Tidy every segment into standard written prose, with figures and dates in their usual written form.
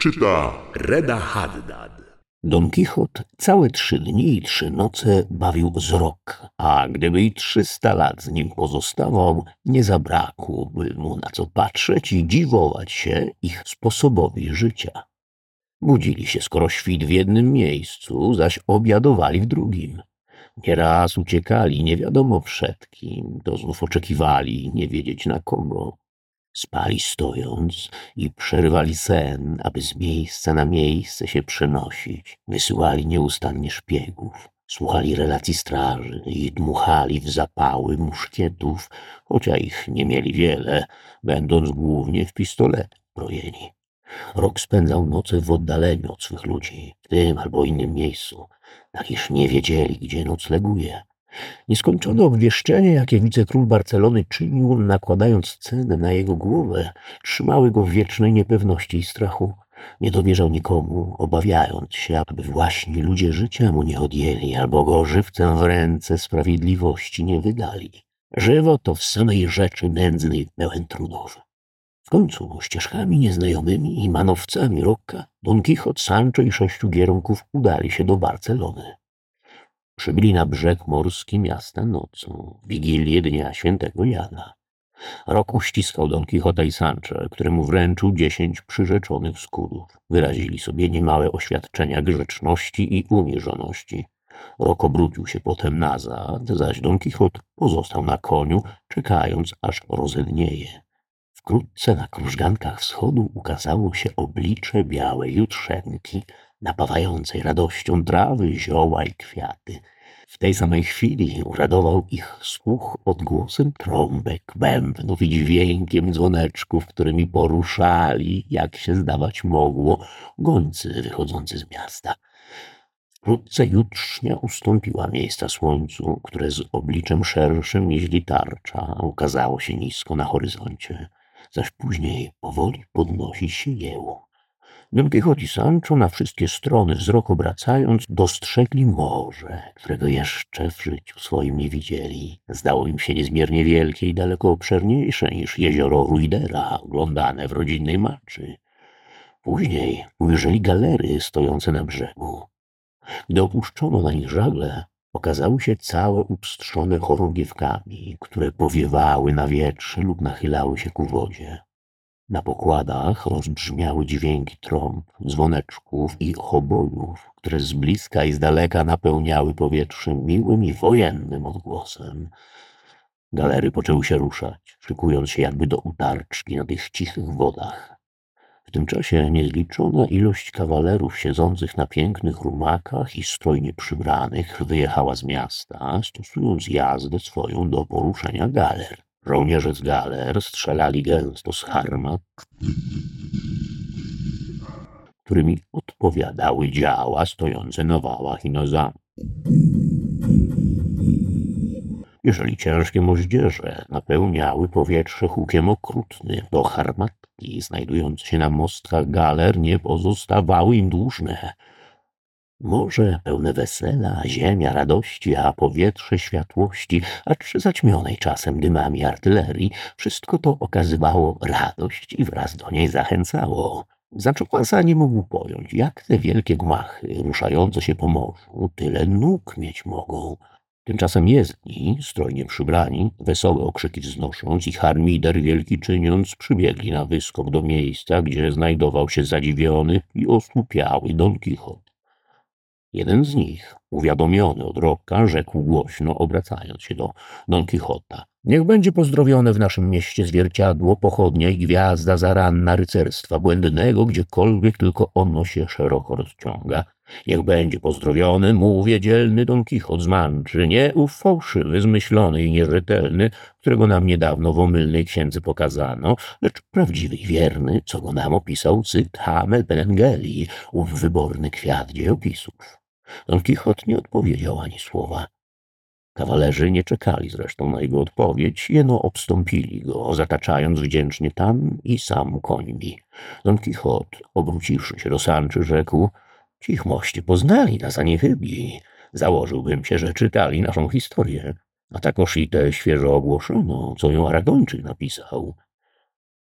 Czyta Reda Haddad. Don Kichot całe 3 dni i 3 noce bawił wzrok, a gdyby i 300 lat z nim pozostawał, nie zabrakłoby mu na co patrzeć i dziwować się ich sposobowi życia. Budzili się skoro świt w jednym miejscu, zaś obiadowali w drugim. Nieraz uciekali nie wiadomo przed kim, to znów oczekiwali nie wiedzieć na kogo. Spali stojąc i przerywali sen, aby z miejsca na miejsce się przenosić. Wysyłali nieustannie szpiegów, słuchali relacji straży i dmuchali w zapały muszkietów, chociaż ich nie mieli wiele, będąc głównie w pistoletach brojeni. Rok spędzał noce w oddaleniu od swych ludzi, w tym albo innym miejscu, tak iż nie wiedzieli, gdzie nocleguje. Nieskończone obwieszczenie, jakie wicekról Barcelony czynił, nakładając cenę na jego głowę, trzymały go w wiecznej niepewności i strachu. Nie dowierzał nikomu, obawiając się, aby właśnie ludzie życia mu nie odjęli albo go żywcem w ręce sprawiedliwości nie wydali. Żywo to w samej rzeczy nędznej pełen trudów. W końcu ścieżkami nieznajomymi i manowcami Rocca Don Kichot, Sancho i 6 giermków udali się do Barcelony. Przybyli na brzeg morski miasta nocą, w Wigilię dnia świętego Jana. Rok uściskał Don Kichota i Sancho, któremu wręczył 10 przyrzeczonych skórów. Wyrazili sobie niemałe oświadczenia grzeczności i uniżoności. Rok obrócił się potem nazad, zaś Don Kichot pozostał na koniu, czekając, aż rozednieje. Wkrótce na krużgankach wschodu ukazało się oblicze białej jutrzenki, napawającej radością trawy, zioła i kwiaty. W tej samej chwili uradował ich słuch odgłosem trąbek, bębnów i dźwiękiem dzwoneczków, którymi poruszali, jak się zdawać mogło, gońcy wychodzący z miasta. Wkrótce jutrznia ustąpiła miejsca słońcu, które z obliczem szerszym niźli tarcza ukazało się nisko na horyzoncie, zaś później powoli podnosi się jęło. Don Kichot i Sancho, na wszystkie strony wzrok obracając, dostrzegli morze, którego jeszcze w życiu swoim nie widzieli. Zdało im się niezmiernie wielkie i daleko obszerniejsze niż jezioro Ruidera, oglądane w rodzinnej maczy. Później ujrzeli galery stojące na brzegu. Gdy opuszczono na nich żagle, okazały się całe upstrzone chorągiewkami, które powiewały na wietrze lub nachylały się ku wodzie. Na pokładach rozbrzmiały dźwięki trąb, dzwoneczków i hobojów, które z bliska i z daleka napełniały powietrze miłym i wojennym odgłosem. Galery poczęły się ruszać, szykując się jakby do utarczki na tych cichych wodach. W tym czasie niezliczona ilość kawalerów siedzących na pięknych rumakach i strojnie przybranych wyjechała z miasta, stosując jazdę swoją do poruszenia galer. Żołnierze z galer strzelali gęsto z harmat, którymi odpowiadały działa stojące na wałach i na zamku. Jeżeli ciężkie moździerze napełniały powietrze hukiem okrutnym, to harmatki znajdujące się na mostkach galer nie pozostawały im dłużne. Morze pełne wesela, ziemia radości, a powietrze światłości, acz zaćmionej czasem dymami artylerii, wszystko to okazywało radość i wraz do niej zachęcało. Zaczopasa nie mógł pojąć, jak te wielkie gmachy ruszające się po morzu tyle nóg mieć mogą. Tymczasem jezdni, strojnie przybrani, wesołe okrzyki wznosząc i harmider wielki czyniąc, przybiegli na wyskok do miejsca, gdzie znajdował się zadziwiony i osłupiały Don Kichot. Jeden z nich, uwiadomiony od Rocca, rzekł głośno, obracając się do Don Kichota: niech będzie pozdrowione w naszym mieście zwierciadło, pochodnia i gwiazda zaranna rycerstwa błędnego, gdziekolwiek tylko ono się szeroko rozciąga. Niech będzie pozdrowiony, mówię, dzielny Don Kichot z Manczy, nie ów fałszywy, zmyślony i nierzetelny, którego nam niedawno w omylnej księdze pokazano, lecz prawdziwy i wierny, co go nam opisał Cid Hamel Benengeli, ów wyborny kwiat dziejopisów. Don Kichot nie odpowiedział ani słowa. Kawalerzy nie czekali zresztą na jego odpowiedź, jeno obstąpili go, zataczając wdzięcznie tam i sam końmi. Don Kichot, obróciwszy się do Sanczy, rzekł: ci mości poznali nas, a nie chybi. Założyłbym się, że czytali naszą historię, a takoż i tę świeżo ogłoszoną, co ją Aragończyk napisał.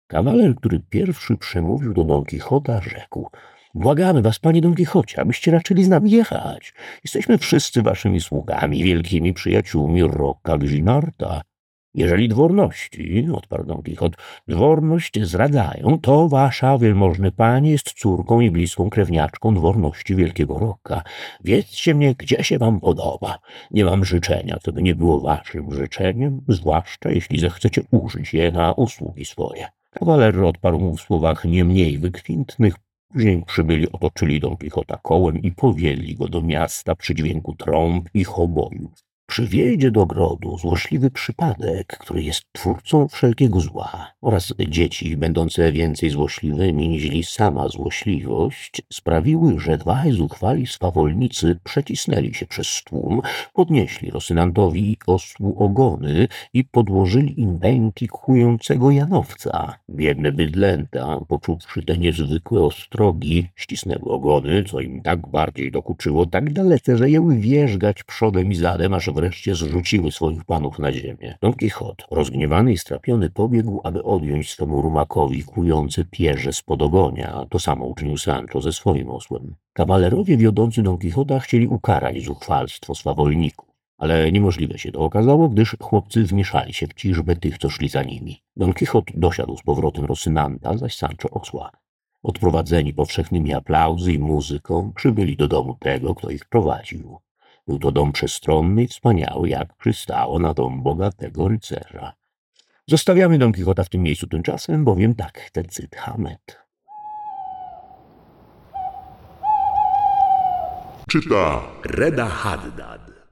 Kawaler, który pierwszy przemówił do Don Kichota, rzekł: błagamy was, panie Don Kichocie, abyście raczyli z nami jechać. Jesteśmy wszyscy waszymi sługami, wielkimi przyjaciółmi Rocca Ginarta. Jeżeli dworności, odparł Don Kichot, dworność zdradzają, to wasza, wielmożny panie, jest córką i bliską krewniaczką dworności wielkiego Rocca. Wiedzcie mnie, gdzie się wam podoba. Nie mam życzenia, co by nie było waszym życzeniem, zwłaszcza jeśli zechcecie użyć je na usługi swoje. Kawaler odparł mu w słowach nie mniej wykwintnych. Później przybyli otoczyli Don Kichota kołem i powieźli go do miasta przy dźwięku trąb i hobojów. Przy wjeździe do grodu złośliwy przypadek, który jest twórcą wszelkiego zła, oraz dzieci, będące więcej złośliwymi niźli sama złośliwość, sprawiły, że dwaj zuchwali swawolnicy przecisnęli się przez tłum, podnieśli Rosynantowi osłu ogony i podłożyli im bęki kłującego Janowca. Biedne bydlęta, poczuwszy te niezwykłe ostrogi, ścisnęły ogony, co im tak bardziej dokuczyło, tak dalece, że jęły wierzgać przodem i zadem, aż wreszcie zrzuciły swoich panów na ziemię. Don Kichot, rozgniewany i strapiony, pobiegł, aby odjąć swemu rumakowi kłujące pierze spod ogonia. To samo uczynił Sancho ze swoim osłem. Kawalerowie wiodący Don Kichota chcieli ukarać zuchwalstwo swawolników, ale niemożliwe się to okazało, gdyż chłopcy wmieszali się w ciżbę tych, co szli za nimi. Don Kichot dosiadł z powrotem Rosynanta, zaś Sancho osła. Odprowadzeni powszechnymi aplauzy i muzyką, przybyli do domu tego, kto ich prowadził. Był to dom przestronny i wspaniały, jak przystało na dom bogatego rycerza. Zostawiamy Don Kichota w tym miejscu tymczasem, bowiem tak chce Cyd Hamet. Czyta Reda Haddad.